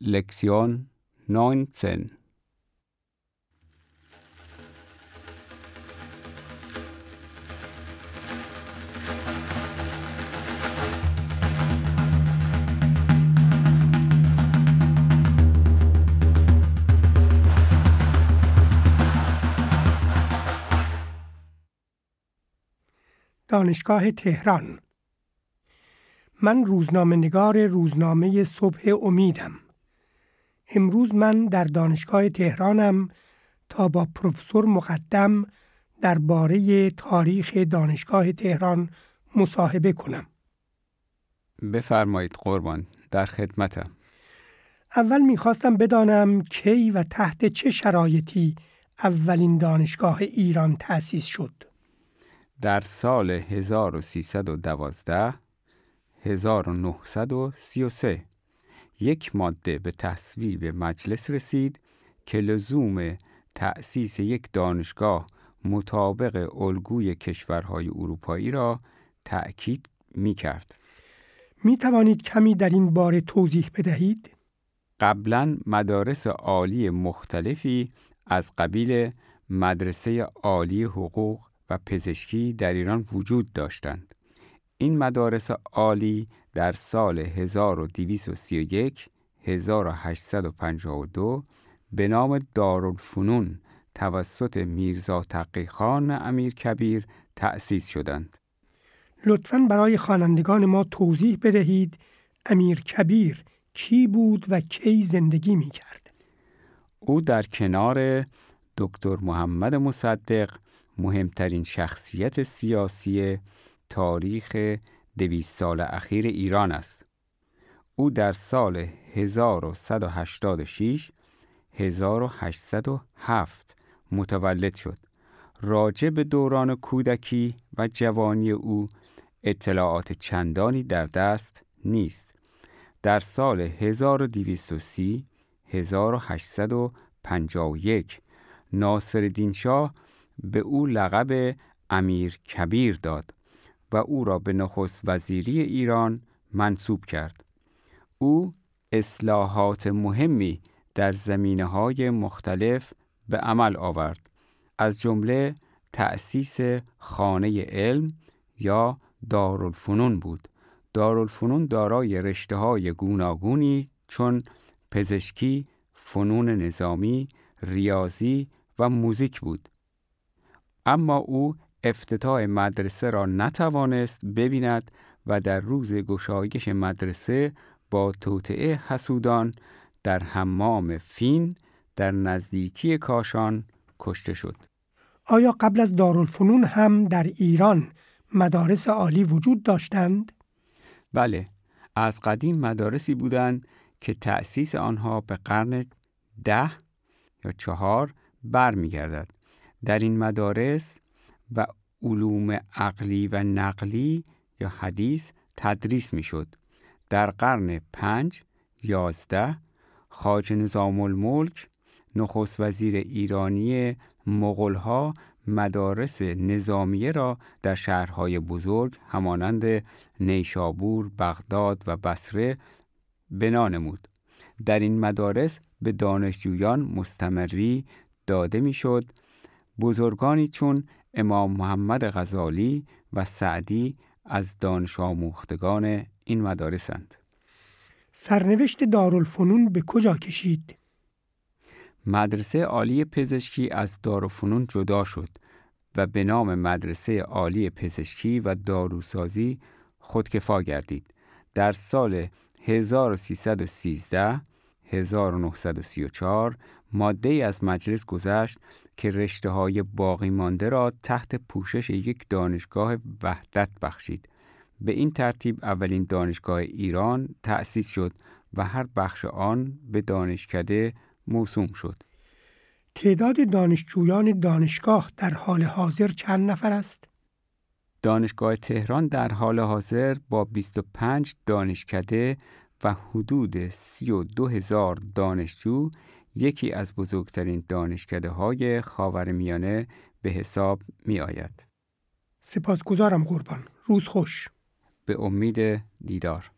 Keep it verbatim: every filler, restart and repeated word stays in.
Lektion neunzehn. دانشگاه تهران. من روزنامه نگار روزنامه صبح امیدم. امروز من در دانشگاه تهرانم تا با پروفسور مقدم درباره تاریخ دانشگاه تهران مصاحبه کنم. بفرمایید قربان، در خدمتم. اول میخواستم بدانم کی و تحت چه شرایطی اولین دانشگاه ایران تأسیس شد. در سال هزار و سیصد و دوازده هزار و نهصد و سی و سه یک ماده به تصویب مجلس رسید که لزوم تأسیس یک دانشگاه مطابق الگوی کشورهای اروپایی را تأکید می کرد. می توانید کمی در این باره توضیح بدهید؟ قبلا مدارس عالی مختلفی از قبیل مدرسه عالی حقوق و پزشکی در ایران وجود داشتند. این مدارس عالی در سال هزار و دویست و سی و یک هزار و هشتصد و پنجاه و دو به نام دارالفنون توسط میرزا تقی خان امیرکبیر تأسیس شدند. لطفاً برای خوانندگان ما توضیح بدهید امیرکبیر کی بود و کی زندگی می کرد؟ او در کنار دکتر محمد مصدق مهمترین شخصیت سیاسی تاریخ دویست سال اخیر ایران است. او در سال هزار و صد و هشتاد و شش هزار و هشتصد و هفت متولد شد. راجع به دوران کودکی و جوانی او اطلاعات چندانی در دست نیست. در سال هزار و دویست و سی هزار و هشتصد و پنجاه و یک ناصرالدین شاه به او لقب امیرکبیر داد و او را به نخست وزیری ایران منصوب کرد. او اصلاحات مهمی در زمینه‌های مختلف به عمل آورد، از جمله تأسیس خانه علم یا دارالفنون بود. دارالفنون دارای رشته‌های گوناگونی چون پزشکی، فنون نظامی، ریاضی و موزیک بود. اما او افتتاح مدرسه را نتوانست ببیند و در روز گشایش مدرسه با توطئه حسودان در حمام فین در نزدیکی کاشان کشته شد. آیا قبل از دارالفنون هم در ایران مدارس عالی وجود داشتند؟ بله، از قدیم مدارسی بودند که تأسیس آنها به قرن ده یا چهار برمیگردد. در این مدارس و علوم عقلی و نقلی یا حدیث تدریس می شد. در قرن پنج یازده خواجه نظام الملک نخست وزیر ایرانی مغول‌ها مدارس نظامیه را در شهرهای بزرگ همانند نیشابور، بغداد و بصره بنا نمود. در این مدارس به دانشجویان مستمری داده میشد. بزرگانی چون امام محمد غزالی و سعدی از دانش آموختگان این مدارسند. سرنوشت دارالفنون به کجا کشید؟ مدرسه عالی پزشکی از دارالفنون جدا شد و به نام مدرسه عالی پزشکی و داروسازی خودکفا گردید. در سال هزار و سیصد و سیزده هزار و نهصد و سی و چهار ماده ای از مجلس گذشت که رشته‌های باقی مانده را تحت پوشش یک دانشگاه وحدت بخشید. به این ترتیب اولین دانشگاه ایران تأسیس شد و هر بخش آن به دانشکده موسوم شد. تعداد دانشجویان دانشگاه در حال حاضر چند نفر است؟ دانشگاه تهران در حال حاضر با بیست و پنج دانشکده و حدود سی و دو هزار دانشجو یکی از بزرگترین دانشکده های خاورمیانه به حساب می آید. سپاسگزارم قربان. روز خوش. به امید دیدار.